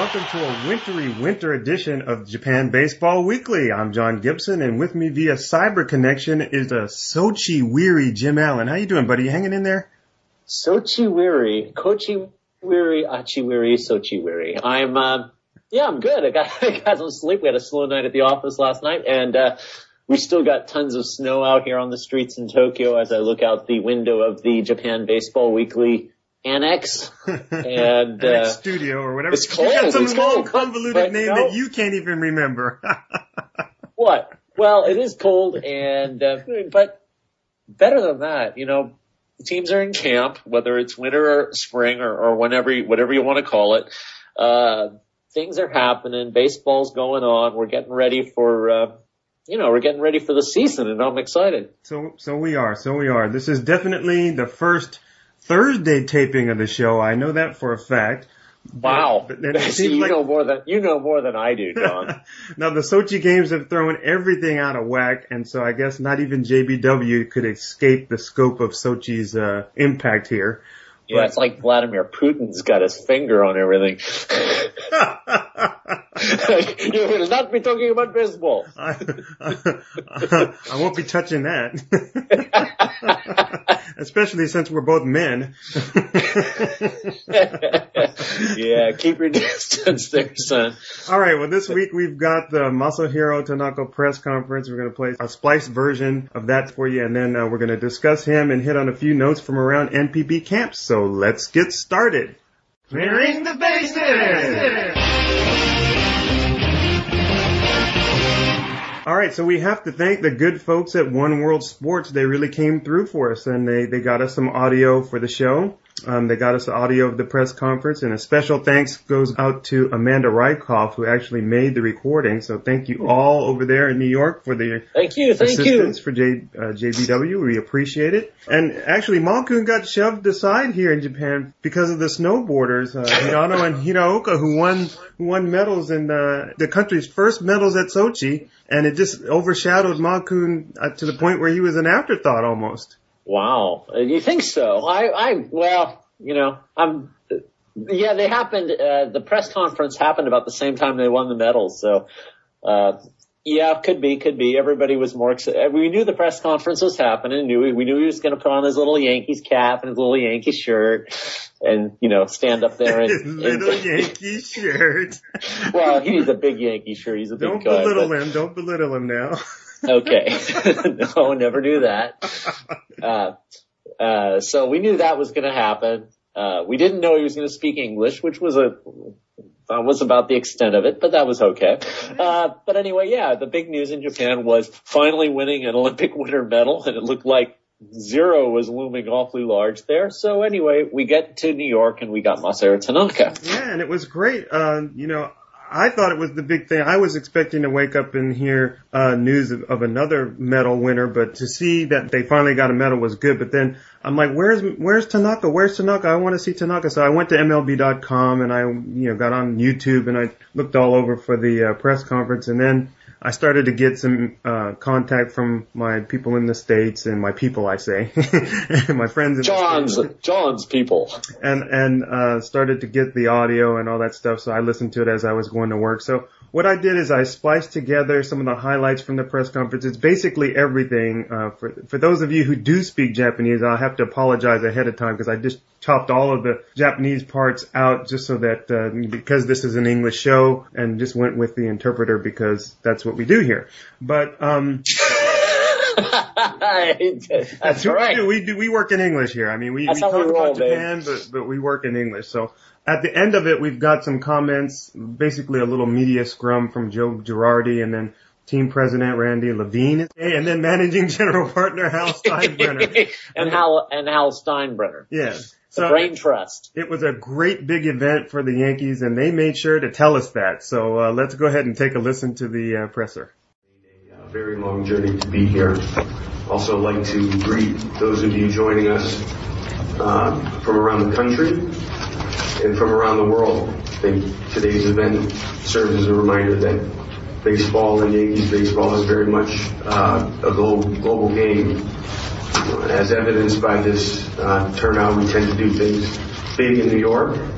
welcome to a wintry winter edition of Japan Baseball Weekly. I'm John Gibson, and with me via cyber connection is a Sochi weary Jim Allen. How you doing, buddy? You hanging in there? Sochi weary, Kochi weary, Achi weary, Sochi weary. I'm good. I got some sleep. We had a slow night at the office last night, and we still got tons of snow out here on the streets in Tokyo as I look out the window of the Japan Baseball Weekly Annex and Annex Studio or whatever. It's cold. You got some it's long cold, convoluted name that you can't even remember. What? Well, it is cold, and but better than that, the teams are in camp, whether it's winter or spring or whatever you want to call it. Things are happening. Baseball's going on. We're getting ready for the season, and I'm excited. So we are. This is definitely the first Thursday taping of the show. I know that for a fact. Wow. But it See, you know more than I do, John. Now the Sochi games have thrown everything out of whack, and so I guess not even JBW could escape the scope of Sochi's impact here. Yeah, it's like Vladimir Putin's got his finger on everything. You will not be talking about baseball. I won't be touching that. Especially since we're both men. Yeah, keep your distance there, son. All right, well, this week we've got the Masahiro Tanaka press conference. We're going to play a spliced version of that for you, and then we're going to discuss him and hit on a few notes from around NPB camps. So let's get started. Clearing the bases! All right, so we have to thank the good folks at One World Sports. They really came through for us, and they got us some audio for the show. They got us the audio of the press conference, and a special thanks goes out to Amanda Rykoff, who actually made the recording. So thank you all over there in New York for the assistance for JBW. We appreciate it. And actually, Malkun got shoved aside here in Japan because of the snowboarders, Hirano and Hiraoka, who won medals in the country's first medals at Sochi, and it just overshadowed Malkun to the point where he was an afterthought almost. Wow. You think so? They happened, the press conference happened about the same time they won the medals. So, could be. Everybody was more excited. We knew the press conference was happening. We knew he was going to put on his little Yankees cap and his little Yankees shirt and, stand up there and. His little Yankee shirt. Well, he needs a big Yankee shirt. He's a big guy. Don't belittle him now. Okay. No, never do that. So we knew that was going to happen. We didn't know he was going to speak English, which was about the extent of it, but that was okay. But anyway, the big news in Japan was finally winning an Olympic winter medal, and it looked like zero was looming awfully large there. So anyway, we get to New York and we got Masahiro Tanaka. Yeah, and it was great. I thought it was the big thing. I was expecting to wake up and hear news of another medal winner, but to see that they finally got a medal was good. But then I'm like, where's Tanaka? Where's Tanaka? I want to see Tanaka. So I went to MLB.com and I got on YouTube and I looked all over for the press conference, and then I started to get some contact from my people in the States, and my people, I say, my friends in the States. John's people. And started to get the audio and all that stuff, so I listened to it as I was going to work. So what I did is I spliced together some of the highlights from the press conference. It's basically everything. For those of you who do speak Japanese, I'll have to apologize ahead of time because I just chopped all of the Japanese parts out just so that because this is an English show, and just went with the interpreter because that's what we do here. But that's right. We work in English here. I mean, we talk about Japan, but we work in English. So at the end of it, we've got some comments, basically a little media scrum from Joe Girardi, and then team president Randy Levine, and then managing general partner Hal Steinbrenner. and Hal Steinbrenner. Yes. The So Brain Trust. It was a great big event for the Yankees, and they made sure to tell us that. So let's go ahead and take a listen to the presser. A very long journey to be here. Also like to greet those of you joining us from around the country and from around the world. I think today's event serves as a reminder that baseball and Yankees baseball is very much a global game. As evidenced by this turnout, we tend to do things big in New York,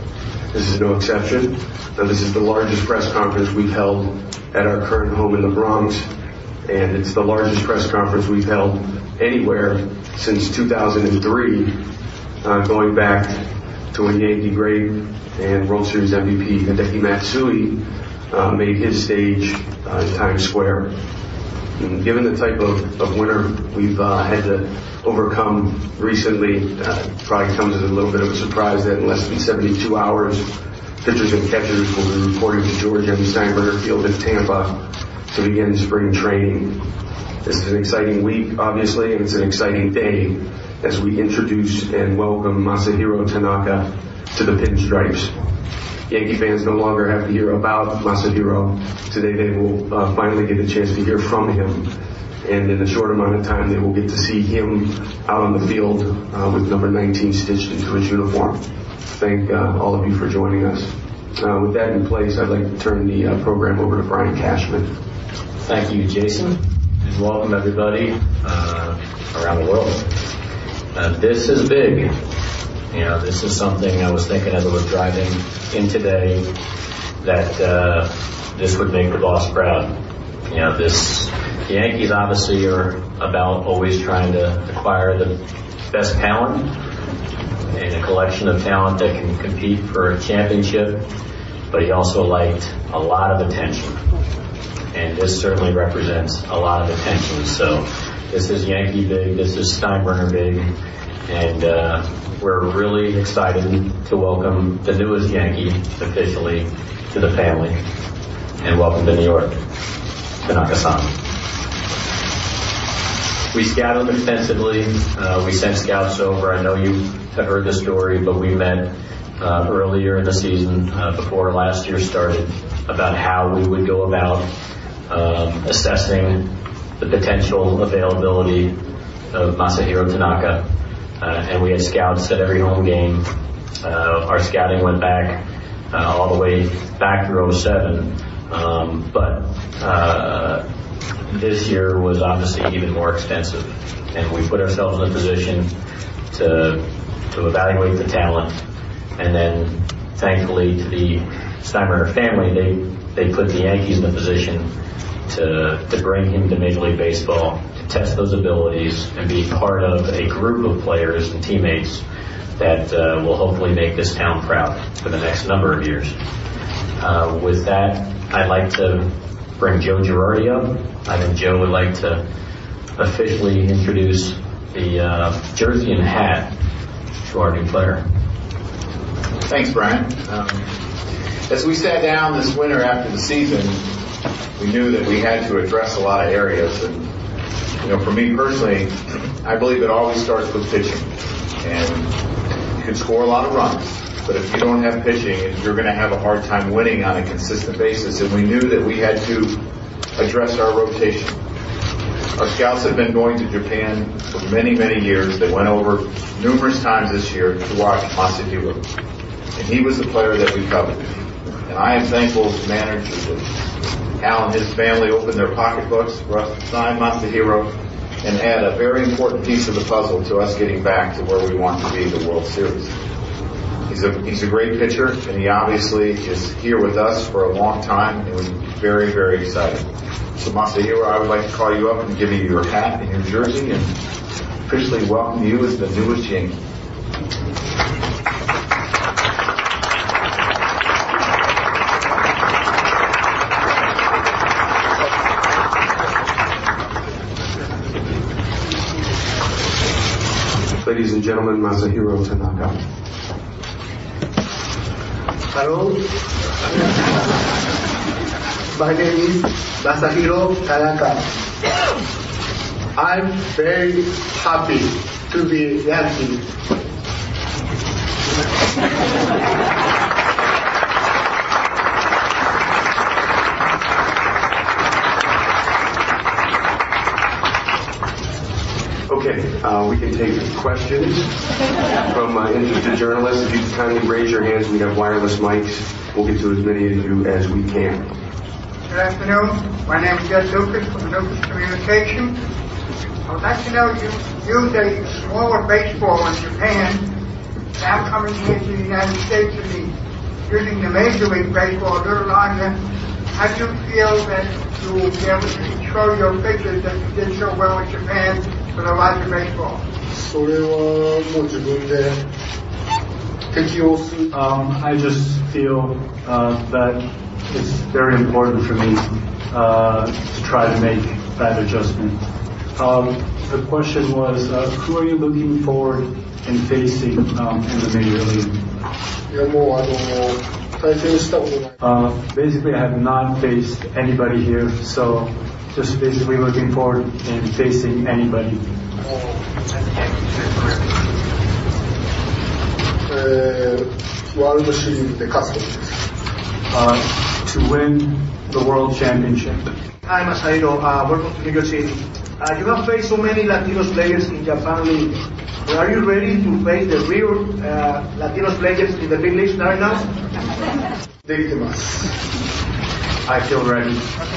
This is no exception. Now, this is the largest press conference we've held at our current home in the Bronx, and it's the largest press conference we've held anywhere since 2003, going back to when Yankee great and World Series MVP Hideki Matsui made his stage in Times Square. And given the type of winter we've had to overcome recently, probably comes as a little bit of a surprise that in less than 72 hours, pitchers and catchers will be reporting to George M. Steinbrenner Field in Tampa to begin spring training. This is an exciting week, obviously, and it's an exciting day as we introduce and welcome Masahiro Tanaka to the Pinstripes. Yankee fans no longer have to hear about Masahiro. Today they will finally get a chance to hear from him. And in a short amount of time, they will get to see him out on the field with number 19 stitched into his uniform. Thank all of you for joining us. With that in place, I'd like to turn the program over to Brian Cashman. Thank you, Jason, and welcome everybody around the world. This is big. You know, this is something I was thinking as I was driving in today that this would make the boss proud. You know, the Yankees obviously are about always trying to acquire the best talent and a collection of talent that can compete for a championship, but he also liked a lot of attention. And this certainly represents a lot of attention. So this is Yankee big, this is Steinbrenner big, and we're really excited to welcome the newest Yankee officially to the family, and welcome to New York, Tanaka-san. We scouted extensively. We sent scouts over. I know you have heard the story, but we met earlier in the season, before last year started, about how we would go about assessing the potential availability of Masahiro Tanaka. And we had scouts at every home game. Our scouting went back all the way back through 07. But this year was obviously even more extensive. And we put ourselves in a position to evaluate the talent. And then, thankfully, to the Steinbrenner family, they put the Yankees in a position to bring him to Major League Baseball, to test those abilities, and be part of a group of players and teammates that will hopefully make this town proud for the next number of years. With that, I'd like to bring Joe Girardi up. I think Joe would like to officially introduce the jersey and hat to our new player. Thanks, Brian. As we sat down this winter after the season, we knew that we had to address a lot of areas. And, you know, for me personally, I believe it always starts with pitching. And you can score a lot of runs, but if you don't have pitching, you're going to have a hard time winning on a consistent basis. And we knew that we had to address our rotation. Our scouts have been going to Japan for many, many years. They went over numerous times this year to watch Masahiro. And he was the player that we coveted. And I am thankful as manager that Al and his family opened their pocketbooks for us to sign Masahiro and add a very important piece of the puzzle to us getting back to where we want to be, the World Series. He's a great pitcher, and he obviously is here with us for a long time, and we're very, very excited. So Masahiro, I would like to call you up and give you your hat and your jersey and officially welcome you as the newest Yankee. Ladies and gentlemen, Masahiro Tanaka. Hello. My name is Masahiro Tanaka. I'm very happy to be Yankee. Okay, we can take questions from interested journalists. If you could kindly raise your hands, we have wireless mics. We'll get to as many of you as we can. Good afternoon. My name is Jed Lucas from Lucas Communication. I would like to know, you used a smaller baseball in Japan, now coming here to the United States in the using the Major League Baseball a little longer, how do you feel that you will be able to control your pitches that you did so well in Japan for the larger baseball? それはもう自分で適応する。 I just feel that it's very important for me to try to make that adjustment. The question was, who are you looking forward in facing in the Major League? いやもう対戦したことない。 Basically, I have not faced anybody here, so just basically looking forward in facing anybody. ワールドシリーズで勝つことです。 To win the World Championship. Hi, Masahiro. Welcome to New York City. You have faced so many Latinos players in Japan League. Are you ready to face the real Latinos players in the big leagues right now? できてます。 I feel ready.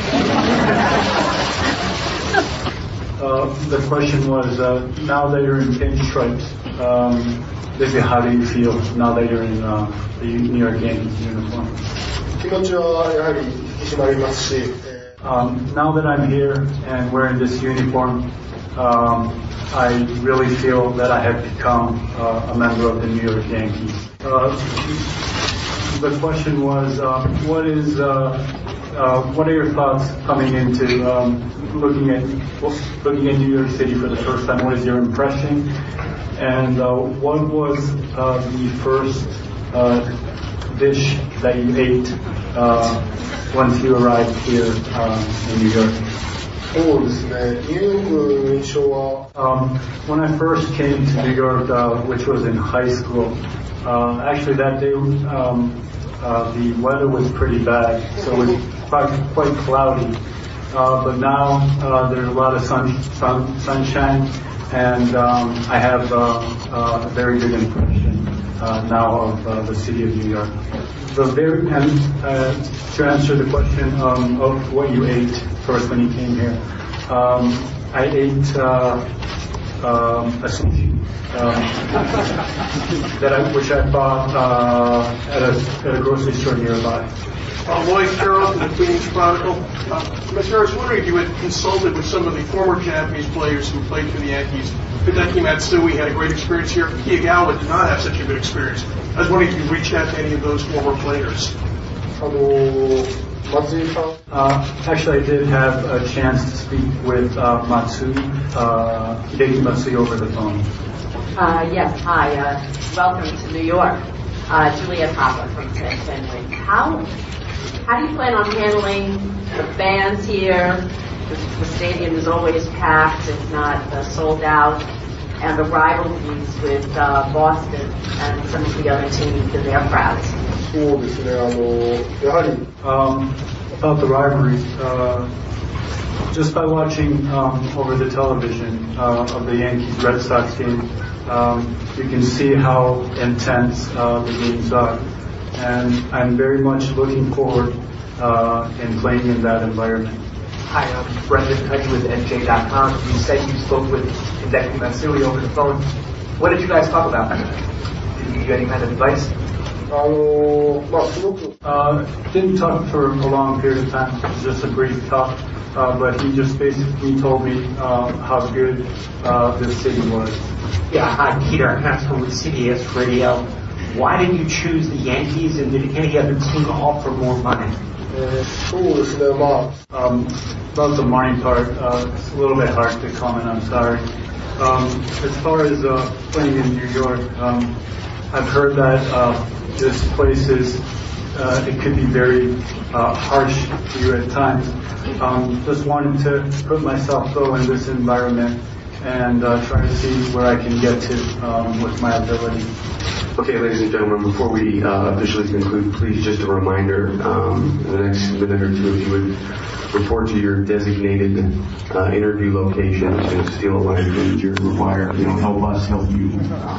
The question was, now that you're in pinstripes, basically how do you feel now that you're in the New York Yankees uniform? 気持ちはやはり引き締まりますし、 now that I'm here and wearing this uniform, I really feel that I have become a member of the New York Yankees. The question was, what are your thoughts coming into looking at New York City for the first time? What is your impression? And what was the first dish that you ate once you arrived here in New York? そうですね。ニューヨークの印象は、 when I first came to New York, which was in high school, actually that day the weather was pretty bad, so it was quite cloudy. But now there's a lot of sunshine, and I have a very good impression now of the city of New York. To answer the question of what you ate first when you came here, I ate a sushi which I bought at a grocery store nearby. Lloyd Carroll from the Queens Chronicle. Mr. Harris, wondering if you had consulted with some of the former Japanese players who played for the Yankees. Hideki Matsui had a great experience here. Kiyagawa did not have such a good experience. I was wondering if you reached out to any of those former players. Actually, I did have a chance to speak with Hideki Matsui over the phone. Yes, hi. Welcome to New York. Julia Papa from San Fenway. How do you plan on handling the fans here? The stadium is always packed, if not sold out, and the rivalries with Boston and some of the other teams and their crowds. そうですね。やはり about the rivalries, just by watching over the television of the Yankees Red Sox game, you can see how intense the games are, and I'm very much looking forward in playing in that environment. Hi, I'm Brendan Kudge with NJ.com. You said you spoke with Hideki Matsui over the phone. What did you guys talk about? Did he give you any kind of advice? Didn't talk for a long period of time, just a brief talk, but he just basically told me how good this city was. Yeah, hi, Peter Haskell with CBS Radio. Why did you choose the Yankees, and did any other team offer more money? About the money part, it's a little bit hard to comment, I'm sorry. As far as playing in New York, I've heard that this place it could be very harsh for you at times. Just wanted to put myself though in this environment and try to see where I can get to with my ability. Okay, ladies and gentlemen, before we officially conclude, please just a reminder, in the next minute or two, if you would report to your designated interview location and steal a line from Jared McGuire. Help us help you.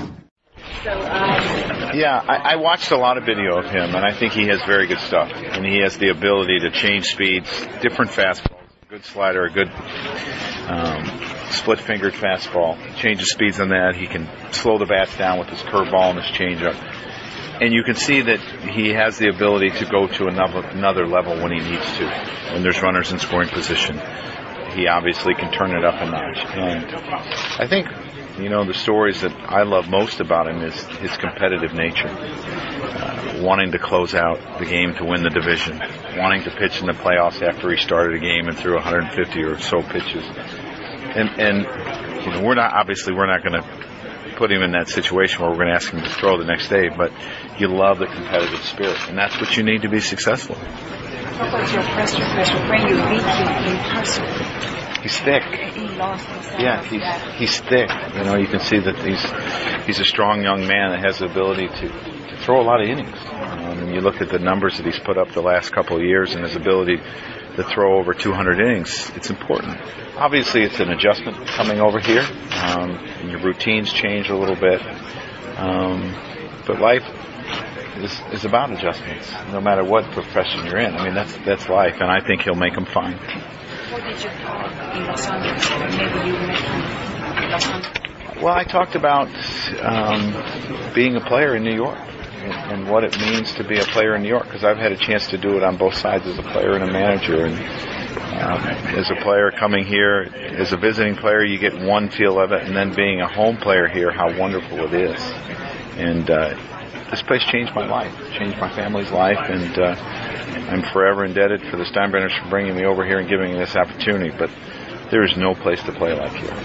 Yeah, I watched a lot of video of him, and I think he has very good stuff. And he has the ability to change speeds, different fastballs, a good slider, a good split-fingered fastball. Changes speeds on that. He can slow the bats down with his curveball and his changeup. And you can see that he has the ability to go to another level when he needs to. When there's runners in scoring position, he obviously can turn it up a notch. And I think, the stories that I love most about him is his competitive nature. Wanting to close out the game to win the division. Wanting to pitch in the playoffs after he started a game and threw 150 or so pitches. And we're not going to put him in that situation where we're going to ask him to throw the next day, but you love the competitive spirit, and that's what you need to be successful. What was your first impression when you meet him in person? He's thick. He lost himself. Yeah, he's thick. You can see that he's a strong young man that has the ability to throw a lot of innings. And you look at the numbers that he's put up the last couple of years and his ability to throw over 200 innings, it's important. Obviously, it's an adjustment coming over here, and your routines change a little bit. But life is about adjustments, no matter what profession you're in. I mean, that's life, and I think he'll make them fine. What did you talk in Los Angeles? Maybe you met him in Los Angeles. Well, I talked about being a player in New York and what it means to be a player in New York, because I've had a chance to do it on both sides as a player and a manager. And as a player coming here, as a visiting player, you get one feel of it, and then being a home player here, how wonderful it is. And this place changed my life, changed my family's life, and I'm forever indebted for the Steinbrenners for bringing me over here and giving me this opportunity. But there is no place to play like here.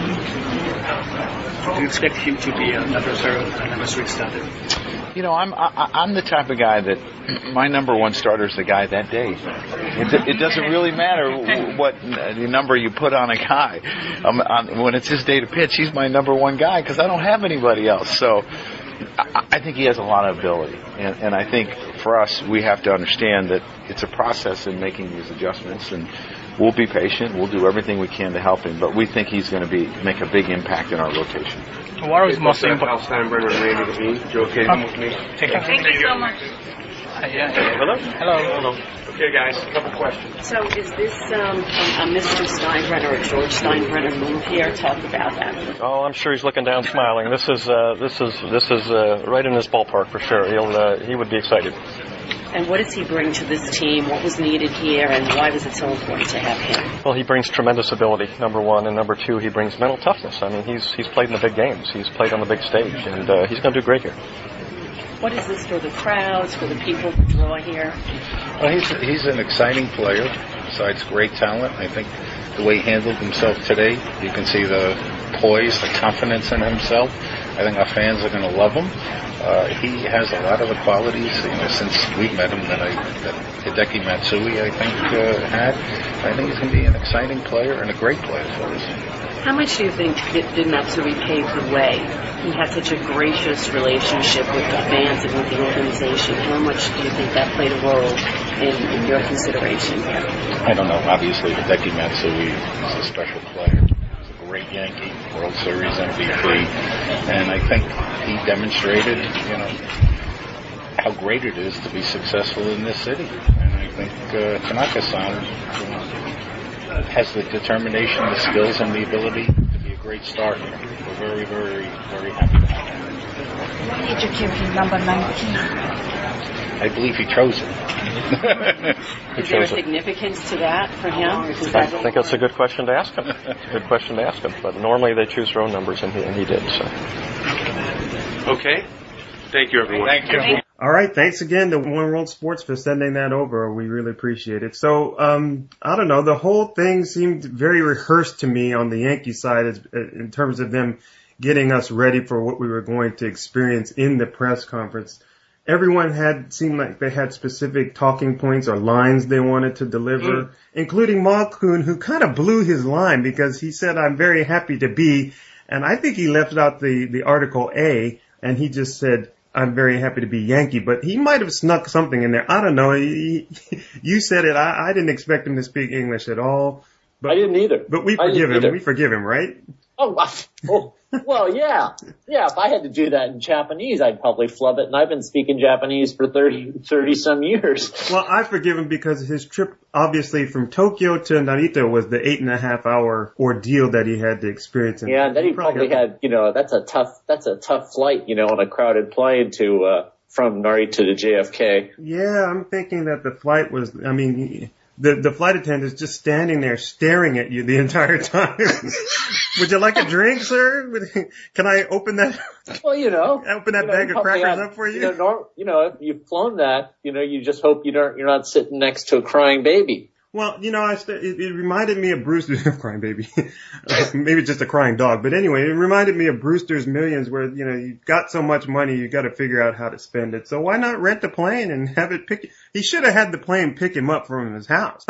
Do you expect him to be another extended? I'm the type of guy that my number one starter is the guy that day. It doesn't really matter what the number you put on a guy. When it's his day to pitch, he's my number one guy because I don't have anybody else. So I think he has a lot of ability. And I think for us, we have to understand that it's a process in making these adjustments. And we'll be patient. We'll do everything we can to help him. But we think he's going to make a big impact in our rotation. What is most important? Al Steinbrenner and Randy Levine. You okay with me? Thank you so much. Hello. Okay, guys, a couple questions. So is this a Mr. Steinbrenner or George Steinbrenner move here? Talk about that. Oh, I'm sure he's looking down, smiling. This is right in his ballpark for sure. He would be excited. And what does he bring to this team? What was needed here, and why was it so important to have him? Well, he brings tremendous ability, number one, and number two, he brings mental toughness. I mean, he's played in the big games. He's played on the big stage, and he's going to do great here. What is this for the crowds, for the people who draw here? Well, he's an exciting player. Besides great talent, I think the way he handled himself today, you can see the poise, the confidence in himself. I think our fans are going to love him. He has a lot of the qualities, since we met him that Hideki Matsui, I think, had. I think he's going to be an exciting player and a great player for us. How much do you think did Matsui pave the way? He had such a gracious relationship with the fans and with the organization. How much do you think that played a role in your consideration? I don't know. Obviously, Hideki Matsui is a special player. Great Yankee, World Series MVP, and I think he demonstrated, how great it is to be successful in this city. And I think Tanaka-san has the determination, the skills, and the ability to be a great starter. We're very, very, very happy to have him. Why did you give him number 19? I believe he chose it. Is there a significance to that for him? I think that's a good question to ask him. But normally they choose their own numbers, and he did. So. Okay. Thank you, everyone. Thank you. All right. Thanks again to One World Sports for sending that over. We really appreciate it. So, I don't know. The whole thing seemed very rehearsed to me on the Yankee side in terms of them getting us ready for what we were going to experience in the press conference. Everyone seemed like they had specific talking points or lines they wanted to deliver, including Mahkoon, who kind of blew his line because he said, "I'm very happy to be," and I think he left out the article A, and he just said, "I'm very happy to be Yankee," but he might have snuck something in there. I don't know. You said it. I didn't expect him to speak English at all. But, I didn't either. But we forgive him. We forgive him, right? Well, yeah. Yeah, if I had to do that in Japanese, I'd probably flub it, and I've been speaking Japanese for 30 some years. Well, I forgive him because his trip, obviously, from Tokyo to Narita was the 8.5-hour ordeal that he had to experience. Yeah, and then he probably had, that's a tough flight, on a crowded plane to from Narita to JFK. Yeah, I'm thinking that the flight was, the flight attendant is just standing there staring at you the entire time. Would you like a drink, sir? Can I open that? Well, open that bag of crackers up for you. If you've flown that, you just hope you're not sitting next to a crying baby. Well, it reminded me of Brewster's crying baby, maybe just a crying dog. But anyway, it reminded me of Brewster's Millions, where you've got so much money, you got to figure out how to spend it. So why not rent a plane and have it pick? He should have had the plane pick him up from his house.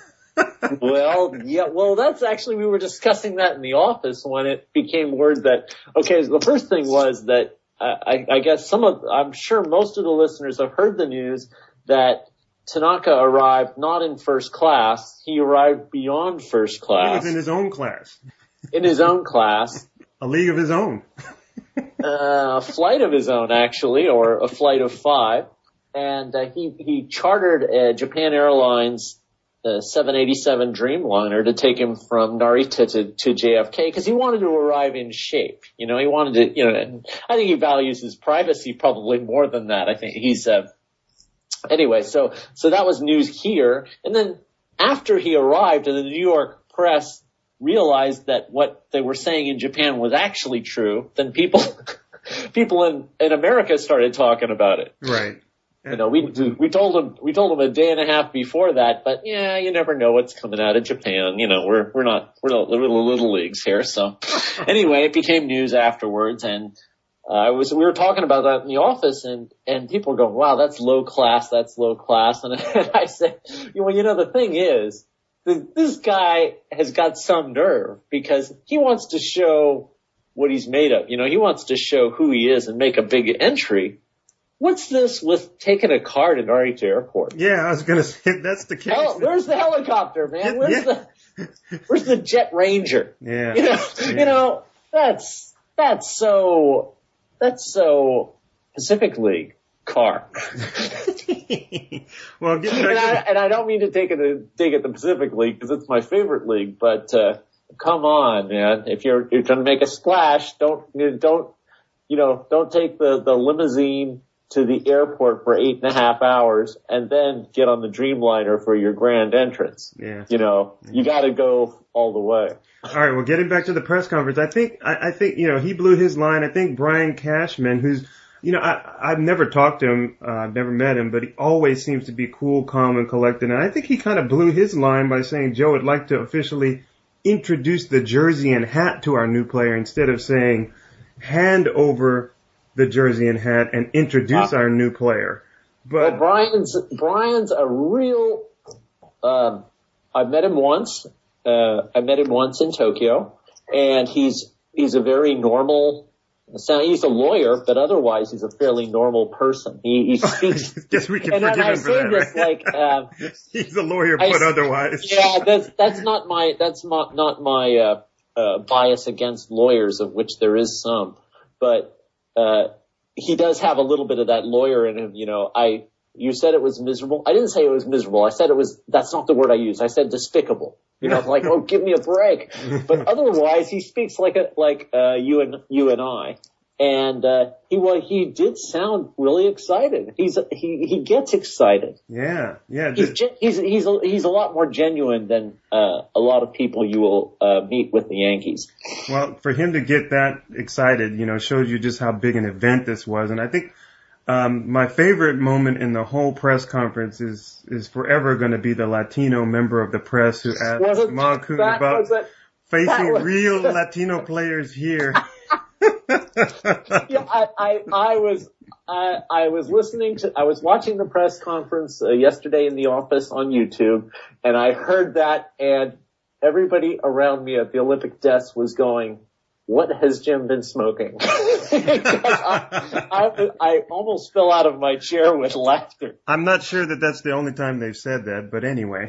Well, that's actually, we were discussing that in the office when it became word that, the first thing was that, I guess I'm sure most of the listeners have heard the news that Tanaka arrived not in first class, he arrived beyond first class. He was in his own class. In his own class. A league of his own. A flight of his own, actually, or a flight of 5. And he chartered Japan Airlines 787 Dreamliner to take him from Narita to JFK because he wanted to arrive in shape. He wanted to, I think he values his privacy probably more than that. I think he's, anyway, so that was news here. And then after he arrived and the New York press realized that what they were saying in Japan was actually true, then people in America started talking about it. Right. We told him a day and a half before that, but yeah, you never know what's coming out of Japan. We're the little leagues here. So anyway, it became news afterwards, and we were talking about that in the office, and people were going, wow, that's low class. And I said, the thing is, this guy has got some nerve because he wants to show what he's made of. He wants to show who he is and make a big entry. What's this with taking a car to Narita Airport? Yeah, I was going to say that's the case. Where's the helicopter, man? Where's the Jet Ranger? Yeah. That's so Pacific League car. Well, and I don't mean to take it at the Pacific League because it's my favorite league, but come on, man! If you're going to make a splash, don't take the limousine to the airport for 8.5 hours and then get on the Dreamliner for your grand entrance. Yeah. You got to go all the way. All right. Well, getting back to the press conference, I think he blew his line. I think Brian Cashman, who's, I've never talked to him, I've never met him, but he always seems to be cool, calm, and collected. And I think he kind of blew his line by saying, Joe would like to officially introduce the jersey and hat to our new player instead of saying, hand over the jersey and hat and introduce our new player. But Brian's a real, I met him once in Tokyo, and he's a very normal, he's a lawyer, but otherwise he's a fairly normal person. He speaks. Guess we can forgive him for that, right? He's a lawyer, but otherwise. Yeah, that's not my bias against lawyers, of which there is some, but he does have a little bit of that lawyer in him. You said it was miserable. I didn't say it was miserable. I said that's not the word I used. I said despicable. Like, oh, give me a break. But otherwise, he speaks like you and I. And, he did sound really excited. He gets excited. Yeah. He's a lot more genuine than, a lot of people you will, meet with the Yankees. Well, for him to get that excited, shows you just how big an event this was. And I think, my favorite moment in the whole press conference is forever going to be the Latino member of the press who asked Mahcoot about facing real Latino players here. Yeah, I was watching the press conference yesterday in the office on YouTube, and I heard that, and everybody around me at the Olympic desk was going, what has Jim been smoking? I almost fell out of my chair with laughter. I'm not sure that that's the only time they've said that, but anyway.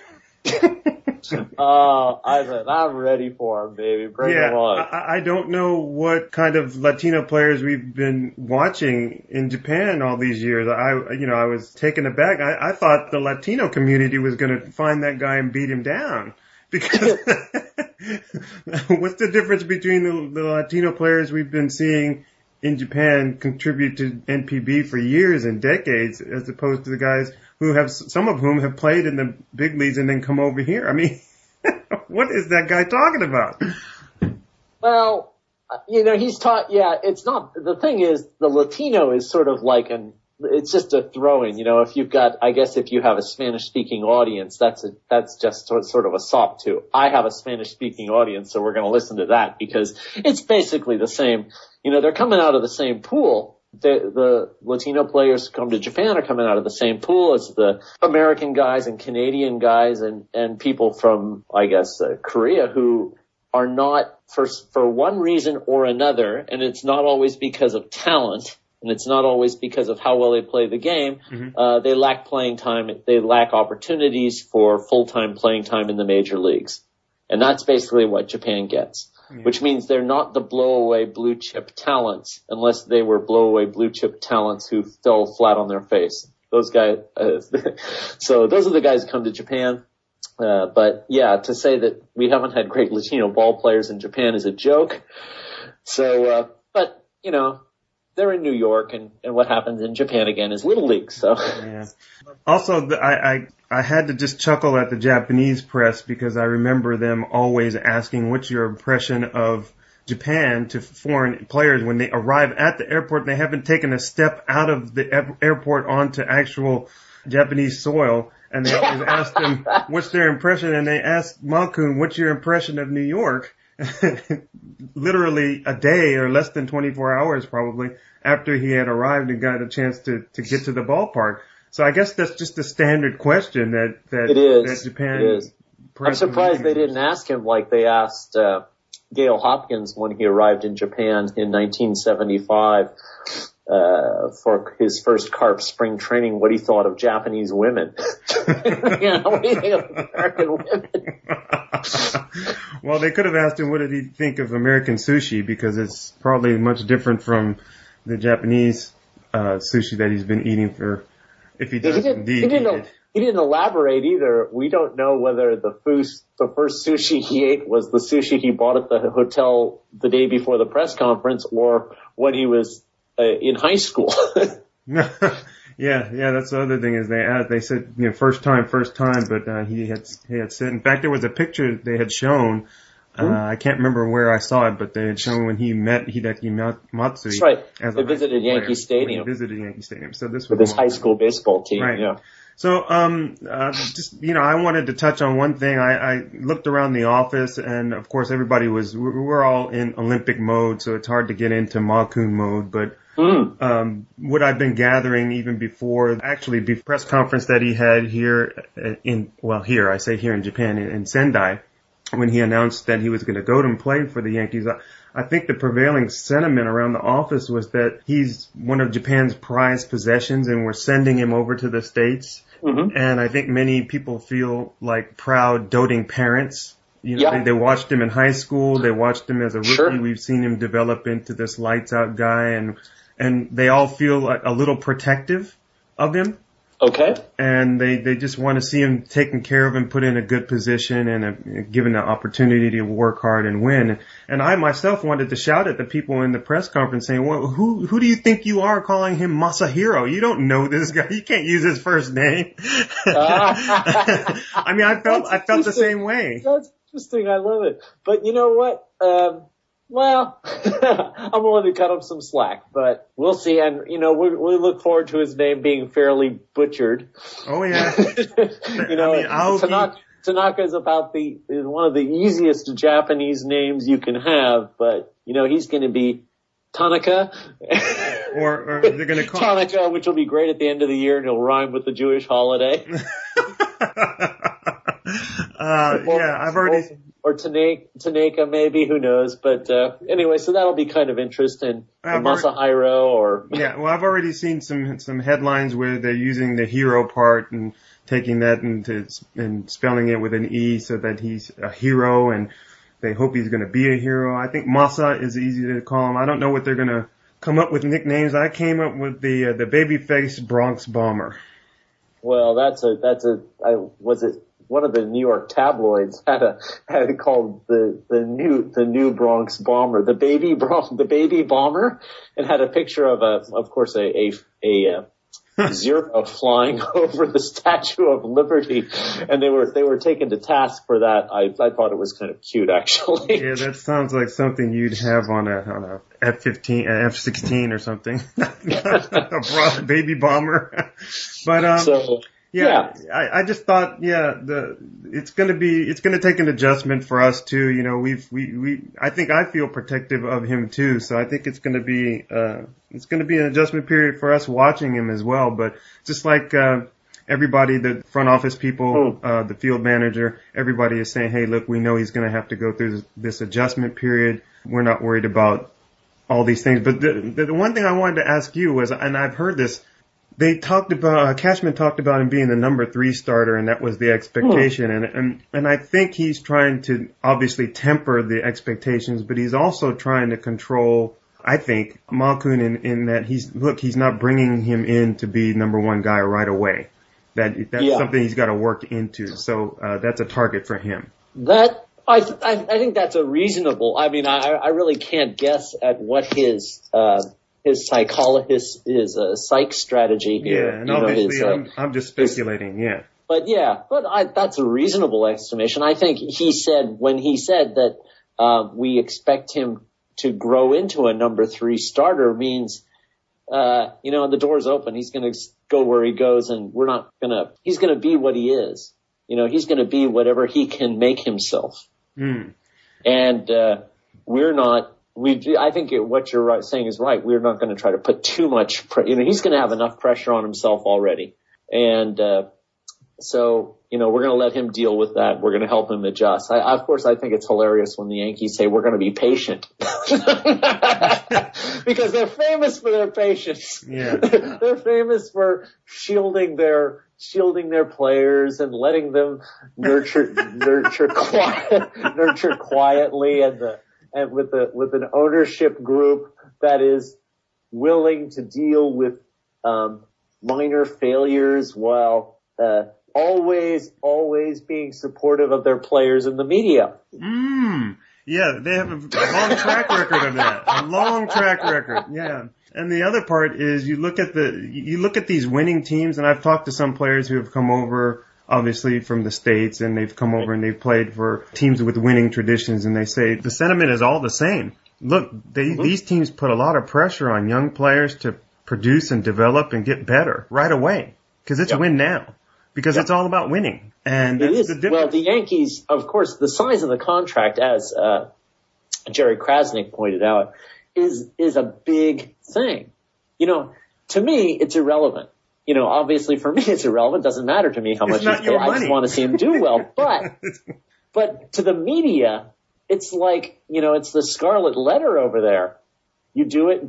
I said, I'm ready for him, baby. Bring him on. I don't know what kind of Latino players we've been watching in Japan all these years. I was taken aback. I thought the Latino community was going to find that guy and beat him down. Because what's the difference between the Latino players we've been seeing in Japan contribute to NPB for years and decades, as opposed to the guys who have, some of whom have played in the big leagues and then come over here. I mean, what is that guy talking about? Well, he's taught, it's not, the thing is, the Latino is sort of like it's just a throw-in, if you've got, I guess if you have a Spanish-speaking audience, that's just sort of a sop to. I have a Spanish-speaking audience, so we're going to listen to that because it's basically the same. They're coming out of the same pool. The Latino players who come to Japan are coming out of the same pool as the American guys and Canadian guys and people from, I guess, Korea who are not, for one reason or another, and it's not always because of talent, and it's not always because of how well they play the game, they lack playing time, they lack opportunities for full-time playing time in the major leagues. And that's basically what Japan gets. Which means they're not the blow-away blue-chip talents unless they were blow-away blue-chip talents who fell flat on their face. Those guys, so those are the guys who come to Japan. But yeah, to say that we haven't had great Latino ball players in Japan is a joke. So, but, they're in New York, and what happens in Japan again is Little League, so. Yeah. Also, I had to just chuckle at the Japanese press because I remember them always asking, what's your impression of Japan to foreign players when they arrive at the airport and they haven't taken a step out of the airport onto actual Japanese soil. And they always ask them, what's their impression? And they ask Malkun, what's your impression of New York? Literally a day or less than 24 hours probably after he had arrived and got a chance to get to the ballpark. So I guess that's just a standard question that Japan. It is. I'm surprised they didn't ask him like they asked Gail Hopkins when he arrived in Japan in 1975 for his first Carp spring training, what he thought of Japanese women. What do you think of American women? Well, they could have asked him what did he think of American sushi, because it's probably much different from the Japanese sushi that he's been eating for, if he does indeed eat it. He didn't elaborate either. We don't know whether the first sushi he ate was the sushi he bought at the hotel the day before the press conference or when he was in high school. Yeah, that's the other thing is they said, first time, but he had said, in fact, there was a picture they had shown, I can't remember where I saw it, but they had shown when he met Hideki Matsui. That's right. They visited Yankee Stadium. So this was with his high school baseball team. Right. Yeah. So, I wanted to touch on one thing. I looked around the office and of course we're all in Olympic mode, so it's hard to get into Malkun mode, but what I've been gathering even before, actually the press conference that he had here in Japan, in Sendai, when he announced that he was going to go and play for the Yankees, I think the prevailing sentiment around the office was that he's one of Japan's prized possessions and we're sending him over to the States. Mm-hmm. And I think many people feel like proud, doting parents. They watched him in high school. They watched him as a rookie. Sure. We've seen him develop into this lights out guy and they all feel like a little protective of him. Okay. And they just want to see him taken care of and put in a good position and given the opportunity to work hard and win. And I myself wanted to shout at the people in the press conference saying, well, who do you think you are calling him Masahiro? You don't know this guy. You can't use his first name. I mean, I felt the same way. That's interesting. I love it. But you know what? Well, I'm willing to cut him some slack, but we'll see. And, we look forward to his name being fairly butchered. Oh, yeah. Tanaka is one of the easiest Japanese names you can have, but, he's going to be Tanaka. or they're going to call Tanaka, which will be great at the end of the year, and it'll rhyme with the Jewish holiday. I've already... Or Tanaka maybe, who knows. But anyway, so that'll be kind of interesting. Masahiro or... Yeah, well, I've already seen some headlines where they're using the hero part and taking that and spelling it with an E so that he's a hero and they hope he's going to be a hero. I think Masa is easy to call him. I don't know what they're going to come up with nicknames. I came up with the babyface Bronx Bomber. Well, was it one of the New York tabloids had it called the new Bronx Bomber, the baby bomber, and had a picture of a zero flying over the Statue of Liberty, and they were taken to task for that. I thought it was kind of cute, actually. Yeah, that sounds like something you'd have on a F-15, F-16 or something. A baby bomber. But I just thought, it's going to take an adjustment for us too. You know, I think I feel protective of him too. So I think it's going to be an adjustment period for us watching him as well. But just like, everybody, the front office people, the field manager, everybody is saying, hey, look, we know he's going to have to go through this adjustment period. We're not worried about all these things. But the one thing I wanted to ask you was, and I've heard this, they talked about, Cashman talked about him being the number 3 starter, and that was the expectation. And I think he's trying to obviously temper the expectations, but he's also trying to control, I think, Malkun in that he's not bringing him in to be number 1 guy right away. That's something he's got to work into. So, that's a target for him. I think that's a reasonable, I mean, I really can't guess at what his psych strategy here. Yeah, and obviously I'm just speculating, But that's a reasonable estimation. I think when he said that, we expect him to grow into a number 3 starter means, the door's open. He's going to go where he goes, and he's going to be what he is. You know, he's going to be whatever he can make himself. And, I think what you're saying is right. We're not going to try to put too much, he's going to have enough pressure on himself already. And, so, we're going to let him deal with that. We're going to help him adjust. Of course, I think it's hilarious when the Yankees say we're going to be patient. Because they're famous for their patience. Yeah. They're famous for shielding their players and letting them nurture quietly and with an ownership group that is willing to deal with minor failures while always being supportive of their players in the media. Yeah, they have a long track record of that. A long track record. Yeah. And the other part is you look at these winning teams, and I've talked to some players who have come over obviously from the States, and they've come over and they've played for teams with winning traditions, and they say the sentiment is all the same. Look, these teams put a lot of pressure on young players to produce and develop and get better right away, because it's win now. Because it's all about winning. And that's the difference. Well, the Yankees, of course, the size of the contract, as Jerry Krasnick pointed out, is a big thing. To me, it's irrelevant. Obviously for me, it's irrelevant. It doesn't matter to me how much he's paid. I just want to see him do well. But to the media, it's like, it's the scarlet letter over there. You do it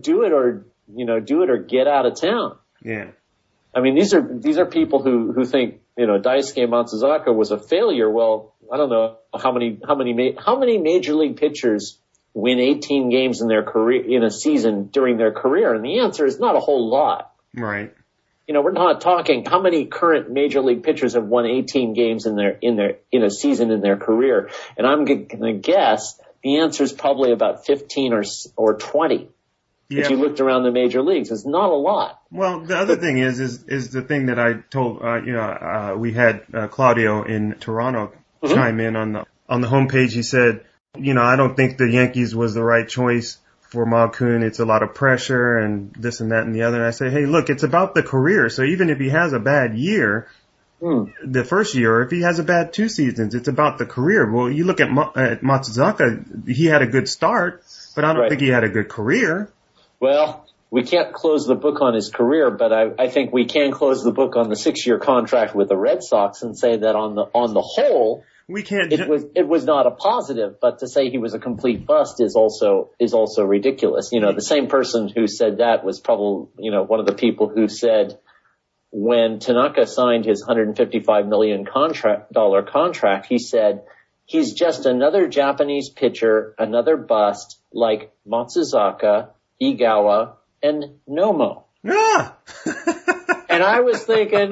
or get out of town. Yeah. I mean, these are people who think, Daisuke Matsuzaka was a failure. Well, I don't know how many major league pitchers win 18 games in their career, in a season during their career. And the answer is not a whole lot. Right. We're not talking how many current major league pitchers have won 18 games in a season in their career. And I'm going to guess the answer is probably about 15 or 20. Yeah. If you looked around the major leagues, it's not a lot. Well, the other thing is the thing that I told, we had Claudio in Toronto chime in on the homepage. He said, I don't think the Yankees was the right choice for Malkun. It's a lot of pressure and this and that and the other. And I say, hey, look, it's about the career. So even if he has a bad year, the first year, or if he has a bad 2 seasons, it's about the career. Well, you look at Matsuzaka, he had a good start, but I don't think he had a good career. Well, we can't close the book on his career, but I think we can close the book on the 6-year contract with the Red Sox and say that on the whole, we can't. It was not a positive, but to say he was a complete bust is also ridiculous. The same person who said that was probably one of the people who said when Tanaka signed his $155 million contract, he said he's just another Japanese pitcher, another bust like Matsuzaka, Egawa, and Nomo. Ah! And I was thinking,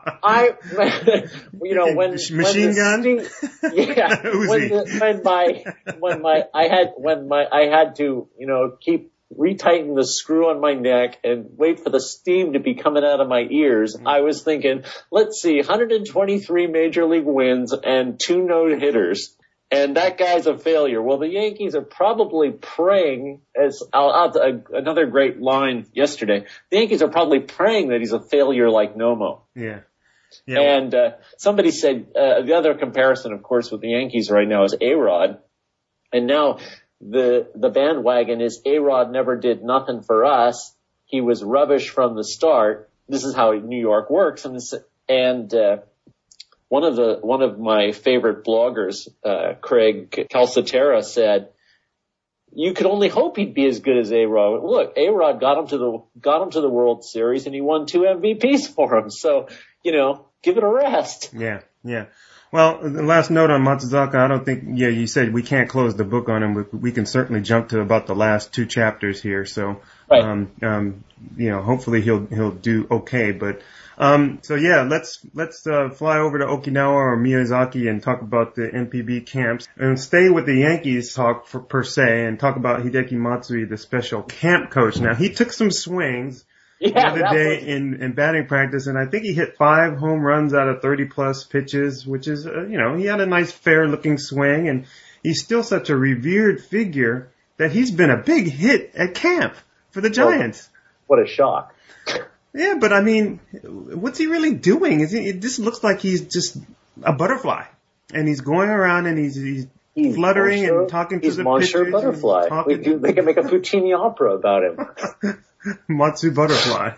when machine gun, I had to, keep retighten the screw on my neck and wait for the steam to be coming out of my ears. I was thinking, let's see, 123 major league wins and 2 no-hitters. And that guy's a failure. Well, the Yankees are probably praying, another great line yesterday, the Yankees are probably praying that he's a failure like Nomo. Yeah. And somebody said, the other comparison, of course, with the Yankees right now is A-Rod. And now the bandwagon is A-Rod never did nothing for us. He was rubbish from the start. This is how New York works. One of my favorite bloggers, Craig Calcaterra, said, you could only hope he'd be as good as A-Rod. Look, A-Rod got him to the World Series and he won 2 MVPs for him. So, give it a rest. Yeah. Well, the last note on Matsuzaka, I don't think, you said we can't close the book on him. We can certainly jump to about the last 2 chapters here. So, right. Hopefully he'll do okay. But, let's fly over to Okinawa or Miyazaki and talk about the NPB camps and stay with the Yankees talk per se and talk about Hideki Matsui, the special camp coach. Now, he took some swings the other day in batting practice, and I think he hit 5 home runs out of 30-plus pitches, which is, he had a nice, fair-looking swing, and he's still such a revered figure that he's been a big hit at camp for the Giants. What a shock. Yeah, but I mean, what's he really doing? It just looks like he's just a butterfly, and he's going around and he's fluttering and talking to the pitchers. He's Monsieur Butterfly. They can make a Puccini opera about him. Matsu Butterfly.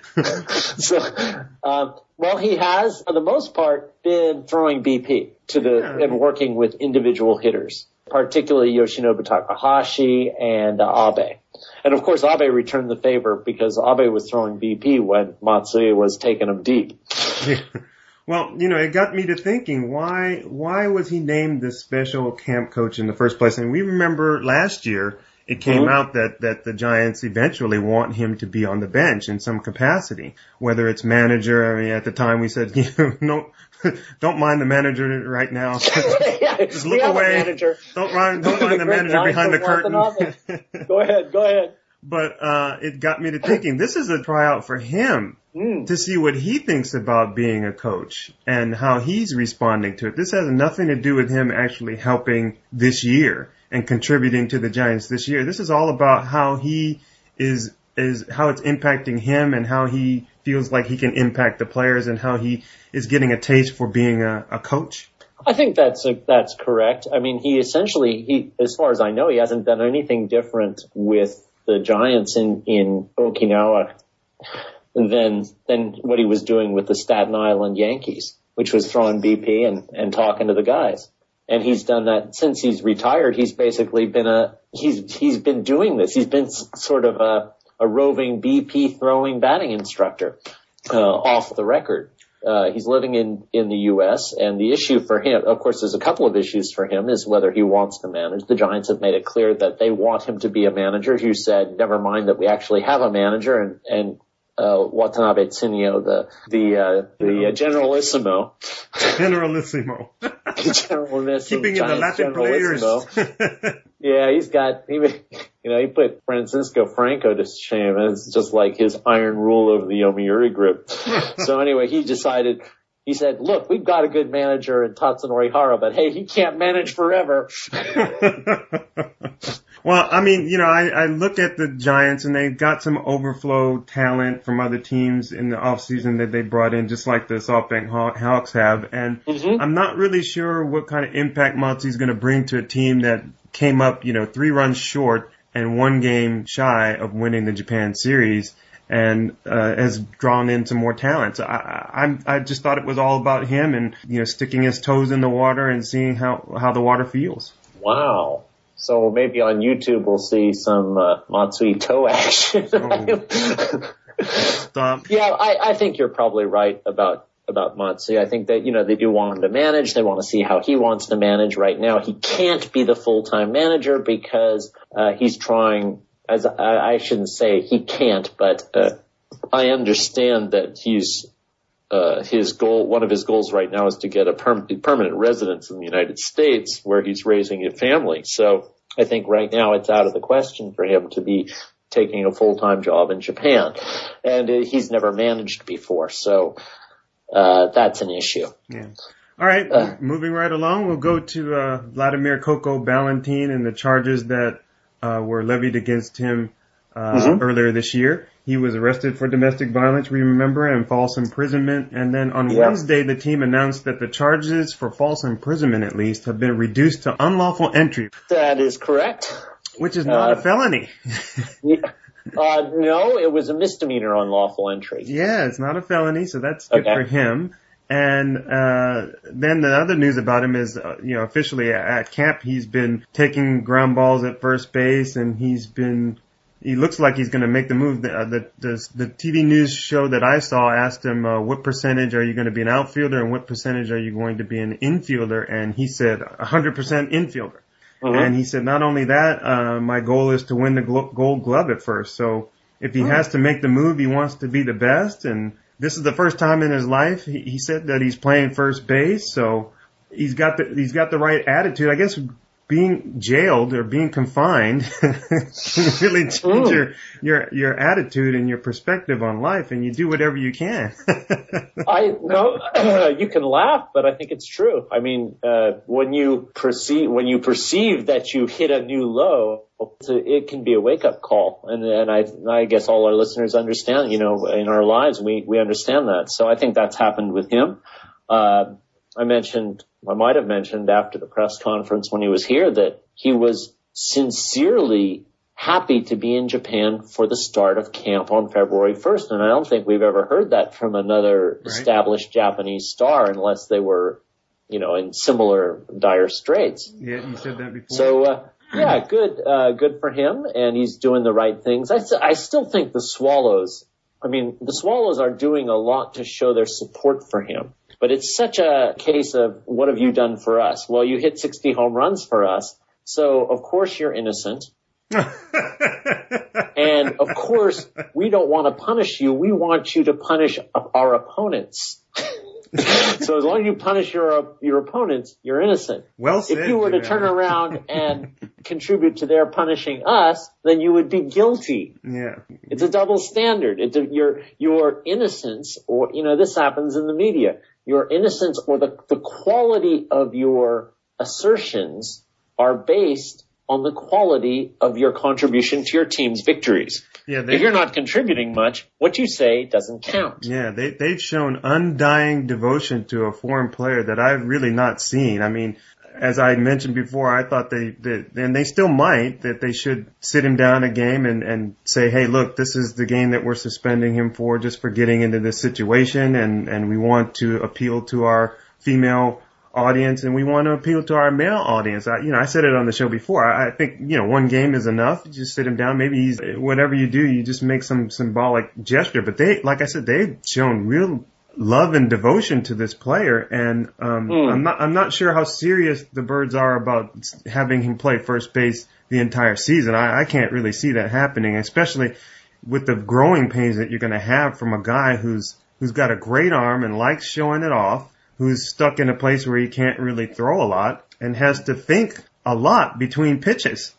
He has, for the most part, been throwing BP and working with individual hitters, particularly Yoshinobu Takahashi and Abe. And of course, Abe returned the favor because Abe was throwing BP when Matsui was taking him deep. Well, it got me to thinking, why was he named the special camp coach in the first place? And we remember last year it came out that the Giants eventually want him to be on the bench in some capacity, whether it's manager. I mean, at the time we said, no, don't mind the manager right now. Just look away. Don't mind the manager behind the curtain. Go ahead. But it got me to thinking, this is a tryout for him to see what he thinks about being a coach and how he's responding to it. This has nothing to do with him actually helping this year and contributing to the Giants this year. This is all about how he is how it's impacting him and how he feels like he can impact the players and how he is getting a taste for being a coach. I think that's correct. I mean, he as far as I know, he hasn't done anything different with the Giants in Okinawa than what he was doing with the Staten Island Yankees, which was throwing BP and talking to the guys. And he's done that since he's retired. He's basically been he's been doing this. He's been sort of a roving BP throwing batting instructor, off the record. He's living in the U.S. and the issue for him, of course, there's a couple of issues for him, is whether he wants to manage. The Giants have made it clear that they want him to be a manager. Hugh said, never mind that we actually have a manager, and Watanabe Tsuneo, the Generalissimo. Keeping in the Latin players. Yeah, he put Francisco Franco to shame. It's just like his iron rule over the Yomiuri group. So anyway, he said, look, we've got a good manager in Tatsunori Hara, but hey, he can't manage forever. Well, I mean, I look at the Giants and they've got some overflow talent from other teams in the offseason that they brought in, just like the SoftBank Hawks have. And I'm not really sure what kind of impact Matsui's going to bring to a team that came up, 3 runs short and 1 game shy of winning the Japan series and has drawn in some more talent. So I just thought it was all about him and, sticking his toes in the water and seeing how the water feels. Wow. So maybe on YouTube we'll see some Matsui toe action. Stop. Yeah, I think you're probably right about Matsui. I think that, they do want him to manage. They want to see how he wants to manage. Right now he can't be the full-time manager because he's trying, as I shouldn't say he can't, but I understand that one of his goals right now is to get a permanent residence in the United States where he's raising a family. So I think right now it's out of the question for him to be taking a full-time job in Japan. And he's never managed before. So, that's an issue. Yeah. All right. Moving right along, we'll go to, Vladimir Coco Valentin and the charges that, were levied against him, earlier this year. He was arrested for domestic violence, we remember, and false imprisonment. And then on Wednesday, the team announced that the charges for false imprisonment, at least, have been reduced to unlawful entry. That is correct. Which is not a felony. No, it was a misdemeanor unlawful entry. Yeah, it's not a felony, so that's good for him. And then the other news about him is, officially at camp, he's been taking ground balls at first base, and he looks like he's going to make the move. The TV news show that I saw asked him, what percentage are you going to be an outfielder and what percentage are you going to be an infielder? And he said 100% infielder. And he said, not only that, my goal is to win the Gold Glove at first. So if he has to make the move, he wants to be the best. And this is the first time in his life he said that he's playing first base. So he's got the right attitude. I guess being jailed or being confined can really change your attitude and your perspective on life, and you do whatever you can. I know you can laugh, but I think it's true. I mean, when you perceive that you hit a new low, it can be a wake-up call, and I guess all our listeners understand. In our lives, we understand that. So I think that's happened with him. I might have mentioned after the press conference when he was here that he was sincerely happy to be in Japan for the start of camp on February 1st. And I don't think we've ever heard that from another established Japanese star unless they were, in similar dire straits. Yeah, you said that before. So, good for him. And he's doing the right things. I still think the Swallows are doing a lot to show their support for him. But it's such a case of, what have you done for us? Well, you hit 60 home runs for us, so of course you're innocent. And of course, we don't want to punish you. We want you to punish our opponents. So as long as you punish your opponents, you're innocent. Well said. If you were to turn around and contribute to their punishing us, then you would be guilty. Yeah. It's a double standard. Your innocence, or, this happens in the media. Your innocence or the quality of your assertions are based on the quality of your contribution to your team's victories. Yeah, if you're not contributing much, what you say doesn't count. Yeah, they've shown undying devotion to a foreign player that I've really not seen. I mean, as I mentioned before, I thought and they still might, that they should sit him down a game and say, hey, look, this is the game that we're suspending him for just for getting into this situation, and we want to appeal to our female audience and we want to appeal to our male audience. I said it on the show before. I think, one game is enough. You just sit him down. Maybe whatever you do, you just make some symbolic gesture. But they've shown real love and devotion to this player, and I'm not sure how serious the Birds are about having him play first base the entire season. I can't really see that happening, especially with the growing pains that you're going to have from a guy who's got a great arm and likes showing it off, who's stuck in a place where he can't really throw a lot and has to think a lot between pitches.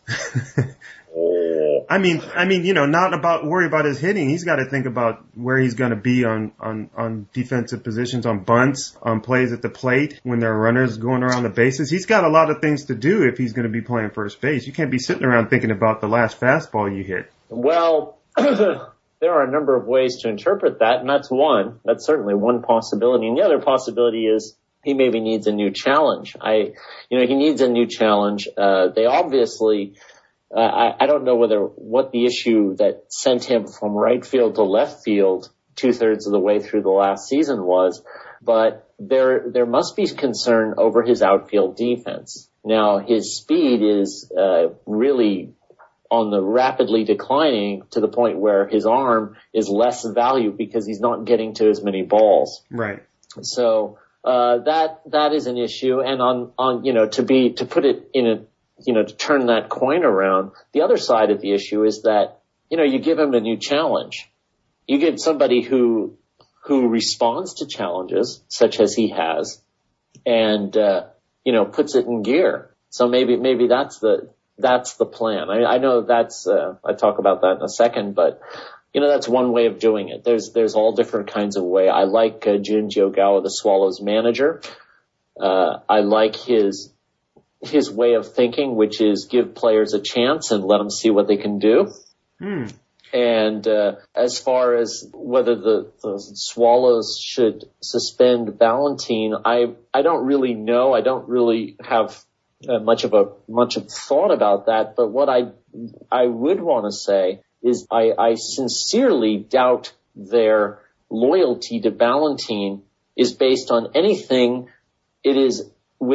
I mean, not worry about his hitting. He's got to think about where he's going to be on defensive positions, on bunts, on plays at the plate, when there are runners going around the bases. He's got a lot of things to do if he's going to be playing first base. You can't be sitting around thinking about the last fastball you hit. Well, there are a number of ways to interpret that, and that's one. That's certainly one possibility. And the other possibility is he maybe needs a new challenge. He needs a new challenge. They obviously, I don't know what the issue that sent him from right field to left field 2/3 of the way through the last season was, but there must be concern over his outfield defense. Now, his speed is really on the rapidly declining to the point where his arm is less value because he's not getting to as many balls. Right. So that is an issue, and to put it in a to turn that coin around, the other side of the issue is that you give him a new challenge. You get somebody who responds to challenges such as he has and, puts it in gear. So maybe that's the plan. I know that's, I talk about that in a second, but that's one way of doing it. There's all different kinds of way. I like Junji Ogawa, the Swallows manager. I like his way of thinking, which is give players a chance and let them see what they can do. And as far as whether the Swallows should suspend Valentine, I don't really know. I don't really have much of thought about that. But what I would want to say is I sincerely doubt their loyalty to Valentine is based on anything. It is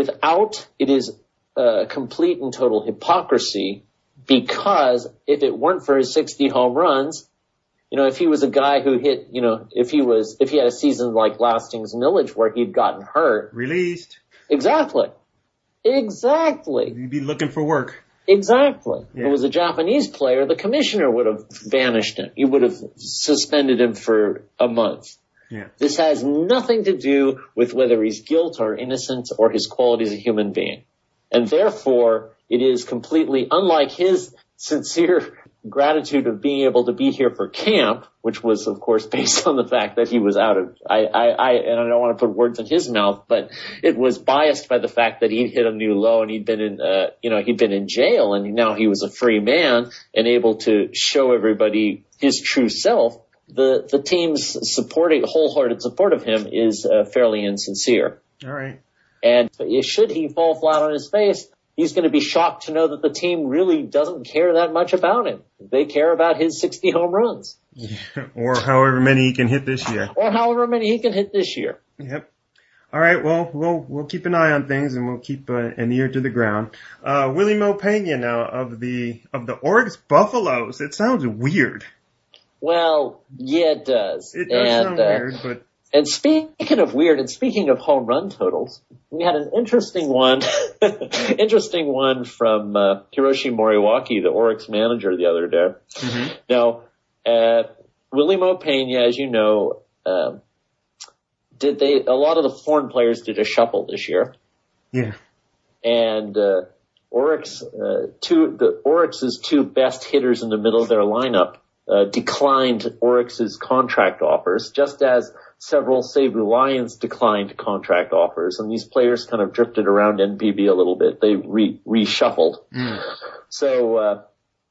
complete and total hypocrisy, because if it weren't for his 60 home runs, if he was a guy who hit, if he had a season like Lasting's Millage where he'd gotten hurt. Released. Exactly. You'd be looking for work. Exactly. Yeah. If it was a Japanese player, the commissioner would have banished him. He would have suspended him for a month. Yeah. This has nothing to do with whether he's guilt or innocent or his quality as a human being. And therefore, it is completely unlike his sincere gratitude of being able to be here for camp, which was, of course, based on the fact that he was out of, and I don't want to put words in his mouth, but it was biased by the fact that he'd hit a new low and he'd been in jail, and now he was a free man and able to show everybody his true self. The team's wholehearted support of him is fairly insincere. All right. And should he fall flat on his face, he's going to be shocked to know that the team really doesn't care that much about him. They care about his 60 home runs. Yeah. Or however many he can hit this year. Yep. All right. Well, we'll keep an eye on things and we'll keep an ear to the ground. Willie Mo Pena now of the Oryx Buffaloes. It sounds weird. Well, yeah, it does. It does sound weird, but. And speaking of weird, and speaking of home run totals, we had an interesting one from Hiroshi Moriwaki, the Oryx manager, the other day. Mm-hmm. Now, Willie Mo Pena, as you know, a lot of the foreign players did a shuffle this year. Yeah. And Oryx's two best hitters in the middle of their lineup declined Oryx's contract offers, just as several Cebu Lions declined contract offers, and these players kind of drifted around NPB a little bit. They reshuffled. So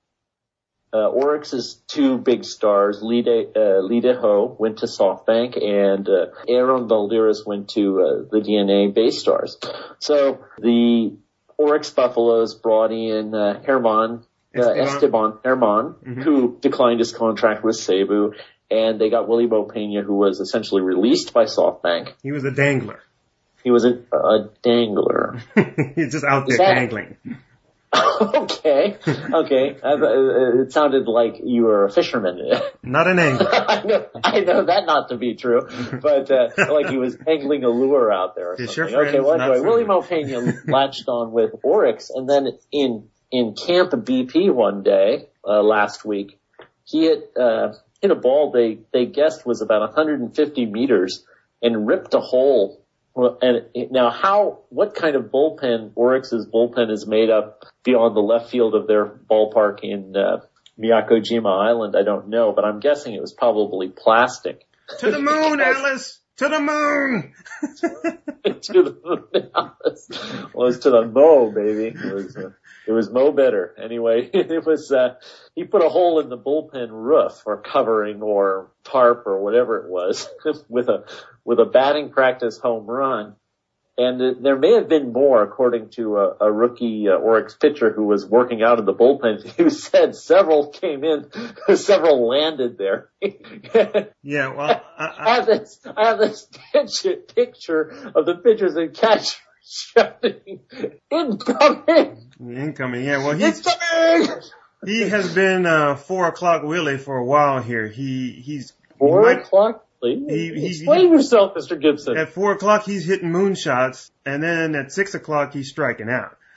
Oryx's two big stars, Lee De-ho, went to SoftBank, and Aaron Valderas went to the DNA Bay Stars. So the Oryx Buffaloes brought in Esteban Herman, mm-hmm. who declined his contract with Cebu, and they got Willie Mo Pena, who was essentially released by SoftBank. He was a dangler. He dangler. He's just out there dangling. Okay. It sounded like you were a fisherman. Not an angler. I know that not to be true, but like he was dangling a lure out there or something. Okay, well anyway, Willie Mo Pena latched on with Oryx, and then in Camp BP one day last week, he hit a ball they guessed was about 150 meters and ripped a hole. And now what kind of bullpen Oryx's bullpen is made up beyond the left field of their ballpark in Miyakojima Island, I don't know, but I'm guessing it was probably plastic. To the moon, Alice! To the moon! To the moon, Alice. Well, it was to the Mo, baby. It was Mo better. Anyway, it was, he put a hole in the bullpen roof or covering or tarp or whatever it was with a batting practice home run. And there may have been more, according to a rookie Oryx pitcher who was working out in the bullpen, who said several came in, several landed there. Yeah, well, I have this picture of the pitchers and catchers shouting, incoming, yeah, well, he has been 4 o'clock Willie for a while here. He's 4 o'clock? Explain yourself, Mr. Gibson. At 4 o'clock, he's hitting moonshots, and then at 6 o'clock, he's striking out.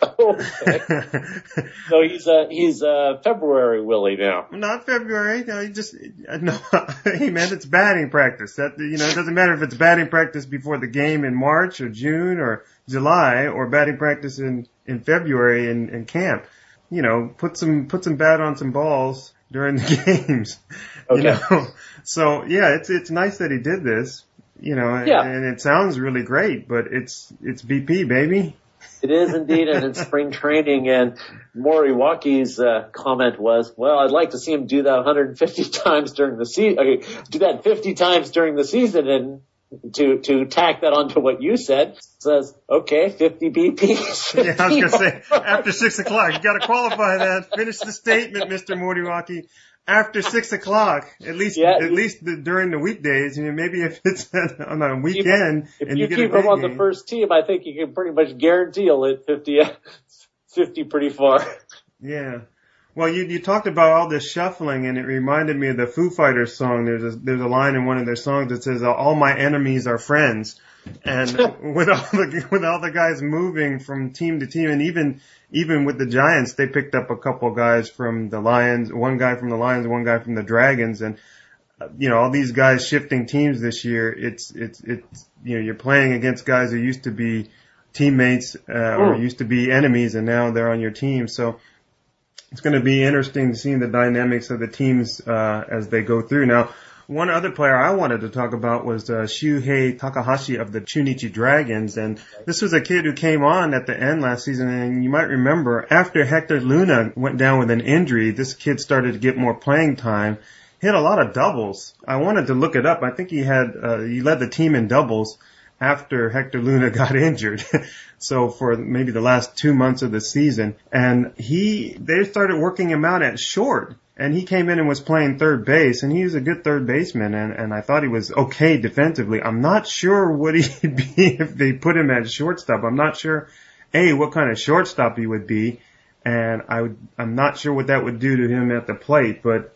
Okay. So he's February Willie now. Not February. No, hey man, it's batting practice. That, it doesn't matter if it's batting practice before the game in March or June or July or batting practice in February in camp. Put some bat on some balls during the games. Okay. So yeah, it's nice that he did this. And it sounds really great, but it's BP, baby. It is indeed, and it's spring training, and Moriwaki's comment was, well, I'd like to see him do that 150 times during the season, do that 50 times during the season, and to tack that onto what you said, says, okay, 50 BPs. Yeah, I was going to say, after 6 o'clock, you got to qualify that. Finish the statement, Mr. Moriwaki. After 6 o'clock, at least during the weekdays, maybe if it's on a weekend if you keep him on the first team, I think you can pretty much guarantee he'll hit 50 pretty far. Yeah. Well, you talked about all this shuffling, and it reminded me of the Foo Fighters song. There's a line in one of their songs that says, "All my enemies are friends," and with all the guys moving from team to team, and even with the Giants, they picked up a couple guys from the Lions, one guy from the Lions, one guy from the Dragons, and all these guys shifting teams this year. It's you're playing against guys who used to be teammates or used to be enemies, and now they're on your team. So it's going to be interesting to see the dynamics of the teams as they go through. Now, one other player I wanted to talk about was Shuhei Takahashi of the Chunichi Dragons, and this was a kid who came on at the end last season, and you might remember after Hector Luna went down with an injury, this kid started to get more playing time, hit a lot of doubles. I wanted to look it up. I think he led the team in doubles after Hector Luna got injured. So for maybe the last 2 months of the season, and they started working him out at short. And he came in and was playing third base, and he was a good third baseman, and I thought he was okay defensively. I'm not sure what he'd be if they put him at shortstop. I'm not sure, what kind of shortstop he would be, and I'm not sure what that would do to him at the plate, but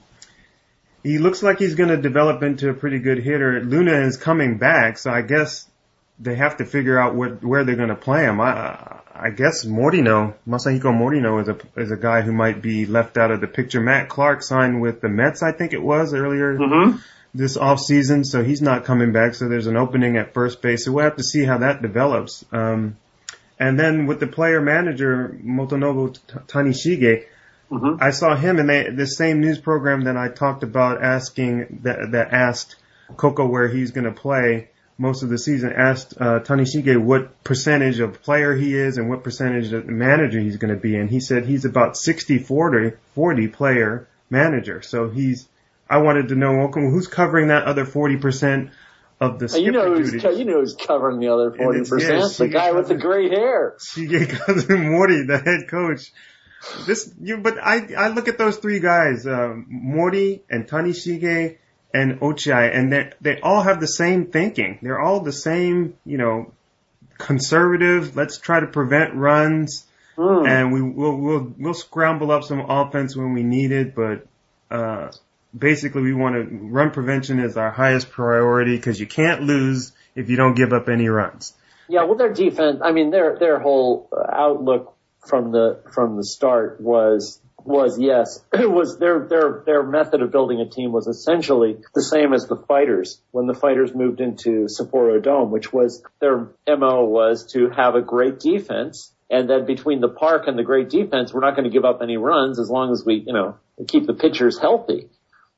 he looks like he's going to develop into a pretty good hitter. Luna is coming back, so I guess they have to figure out where they're going to play him. I guess Masahiko Morino is a guy who might be left out of the picture. Matt Clark signed with the Mets, I think it was, earlier this off season, so he's not coming back. So there's an opening at first base. So we'll have to see how that develops. And then with the player manager Motonobu Tanishige, I saw him in the same news program that I talked about that asked Coco where he's going to play most of the season, asked Tanishige what percentage of player he is and what percentage of manager he's going to be, and he said he's about 60-40 player manager. So I wanted to know, who's covering that other 40% of the skipper duties? You know who's covering the other 40%? The guy with the gray hair. Shige Kazumori, the head coach. But I look at those three guys, Mori and Tanishige and Ochai, and they all have the same thinking. They're all the same, conservative. Let's try to prevent runs, and we'll scramble up some offense when we need it. But basically, we want to run prevention is our highest priority because you can't lose if you don't give up any runs. Yeah, well, their defense. I mean, their whole outlook from the start was yes, it was their method of building a team was essentially the same as the Fighters when the Fighters moved into Sapporo Dome, which was their MO was to have a great defense, and then between the park and the great defense, we're not going to give up any runs as long as we keep the pitchers healthy.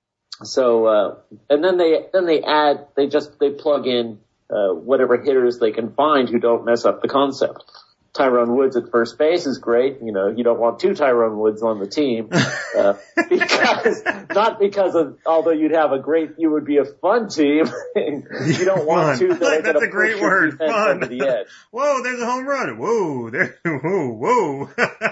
So and then they plug in whatever hitters they can find who don't mess up the concept. Tyrone Woods at first base is great. You don't want two Tyrone Woods on the team, although you would be a fun team. You don't want two that are going to push your defense over the edge. Whoa, there's a home run. Whoa.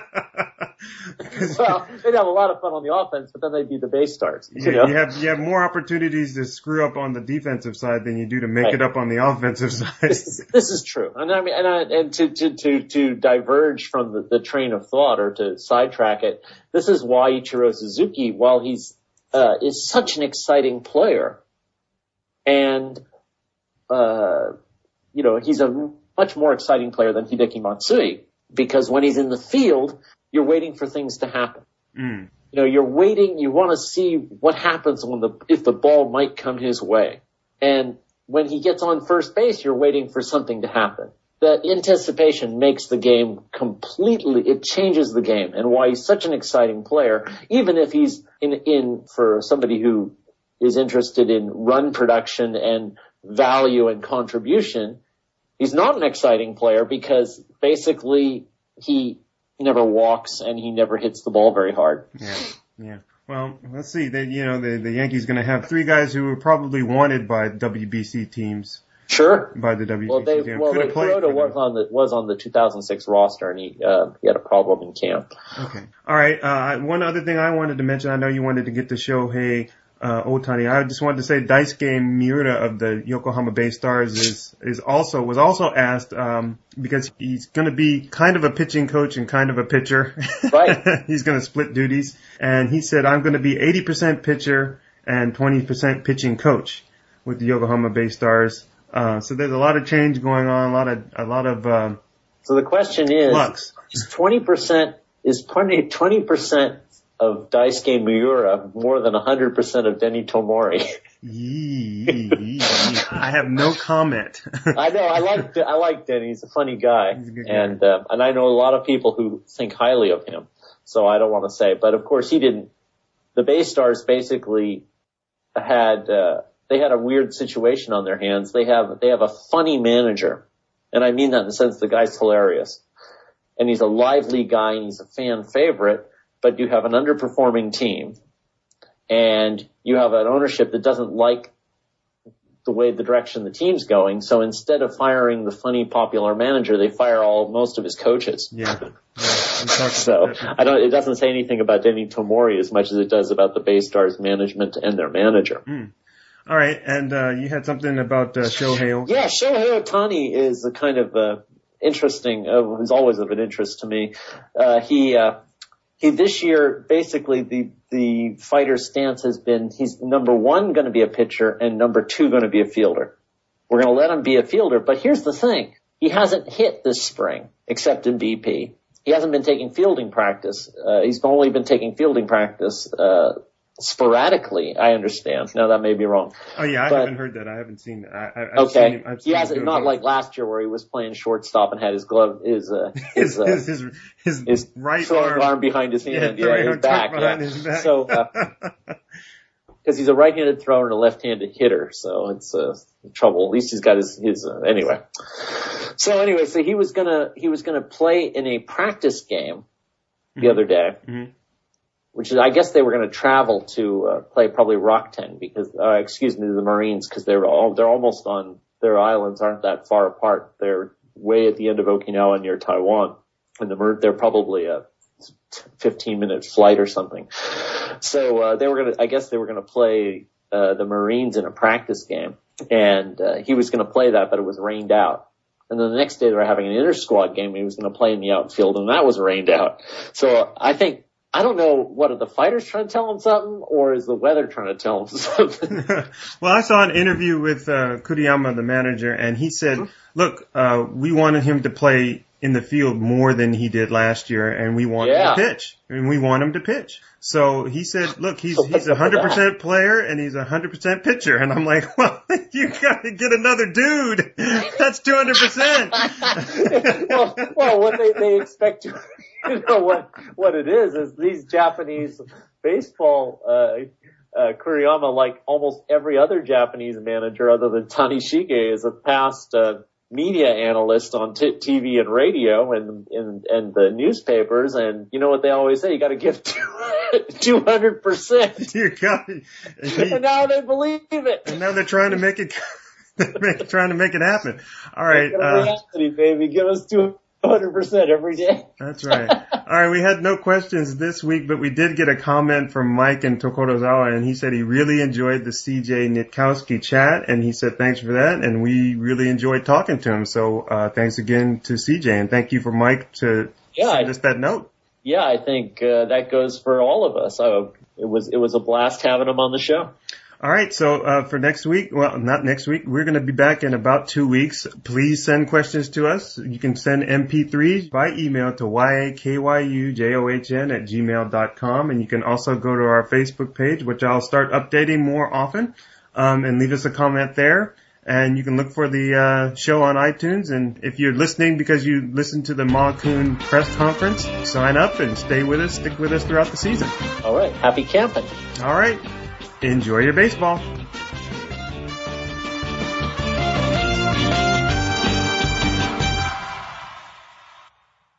Well, they'd have a lot of fun on the offense, but then they'd be the base stars. You have more opportunities to screw up on the defensive side than you do to make it up on the offensive side. This is true, and to diverge from the train of thought or to sidetrack it, this is why Ichiro Suzuki, while he's is such an exciting player, and he's a much more exciting player than Hideki Matsui. because when he's in the field, you're waiting for things to happen. Mm. You know, you're waiting, you want to see what happens if the ball might come his way. And when he gets on first base, you're waiting for something to happen. The anticipation makes the game it changes the game, and why he's such an exciting player, even if he's in for somebody who is interested in run production and value and contribution, he's not an exciting player because basically he never walks and he never hits the ball very hard. Yeah. Well, let's see. The Yankees going to have 3 guys who were probably wanted by WBC teams. Sure. By the WBC team. Kuroda was on the 2006 roster, and he had a problem in camp. Okay. All right. One other thing I wanted to mention, I know you wanted to get to Shohei Ohtani. I just wanted to say Daisuke Miura of the Yokohama Bay Stars was also asked, because he's going to be kind of a pitching coach and kind of a pitcher. Right. He's going to split duties. And he said, I'm going to be 80% pitcher and 20% pitching coach with the Yokohama Bay Stars. So there's a lot of change going on, a lot of So the question is, flux. Is 20% of Daisuke Miura more than 100% of Denny Tomori? I have no comment. I know. I like Denny. He's a funny guy. And I know a lot of people who think highly of him. So I don't want to say, but of course he didn't. The Bay Stars basically had a weird situation on their hands. They have a funny manager. And I mean that in the sense the guy's hilarious. And he's a lively guy and he's a fan favorite, but you have an underperforming team and you have an ownership that doesn't like the direction the team's going. So instead of firing the funny popular manager, they fire most of his coaches. Yeah. So it doesn't say anything about Denny Tomori as much as it does about the Bay Stars management and their manager. Mm. All right, and you had something about Shohei Ohtani. Yeah, Shohei Ohtani is a kind of interesting, is always of an interest to me. He this year, basically the fighter's stance has been he's number 1 going to be a pitcher and number 2 going to be a fielder. We're going to let him be a fielder, but here's the thing. He hasn't hit this spring, except in BP. He hasn't been taking fielding practice. He's only been taking fielding practice, sporadically, I understand. Now that may be wrong. Oh yeah, I haven't heard that. I haven't seen that. Okay. He hasn't, not like last year where he was playing shortstop and had his glove, his right arm behind his hand. Yeah, his back. His back. So, cause he's a right-handed thrower and a left-handed hitter. So it's, trouble. At least he's got his anyway. So he was gonna play in a practice game the other day. Mm-hmm. Which is, I guess they were going to travel to play probably Rakuten because, the Marines, because they're almost on, their islands aren't that far apart. They're way at the end of Okinawa near Taiwan, and they're probably a 15-minute flight or something. So they were going to play the Marines in a practice game, and he was going to play that, but it was rained out. And then the next day they were having an inter-squad game, and he was going to play in the outfield, and that was rained out. So I don't know, what are the fighters trying to tell him something, or is the weather trying to tell him something? Well, I saw an interview with Kuriyama, the manager, and he said, look, we wanted him to play in the field more than he did last year, and we want him to pitch. And we want him to pitch. So he said, look, he's 100% player and he's 100% pitcher. And I'm like, well, you got to get another dude. That's 200%. well, what they expect to, what it is these Japanese baseball, Kuriyama, like almost every other Japanese manager other than Tanishige, is a past, media analyst on TV and radio and the newspapers, and you know what they always say, you got to give 200%. You got it. And now they believe it. And now they're trying to make it happen. All right. Reality, baby. Give us 200% every day. That's right. All right, we had no questions this week, but we did get a comment from Mike in Tokorozawa, and he said he really enjoyed the CJ Nitkowski chat, and he said thanks for that, and we really enjoyed talking to him. So thanks again to CJ, and thank you for Mike to send us that note. Yeah, I think that goes for all of us. It was a blast having him on the show. All right, so for next week, well, not next week, we're going to be back in about 2 weeks. Please send questions to us. You can send MP3s by email to yakyujohn@gmail.com, and you can also go to our Facebook page, which I'll start updating more often, and leave us a comment there. And you can look for the show on iTunes. And if you're listening because you listened to the Ma Kuhn press conference, sign up and stay with us, stick with us throughout the season. All right, happy camping. All right. Enjoy your baseball.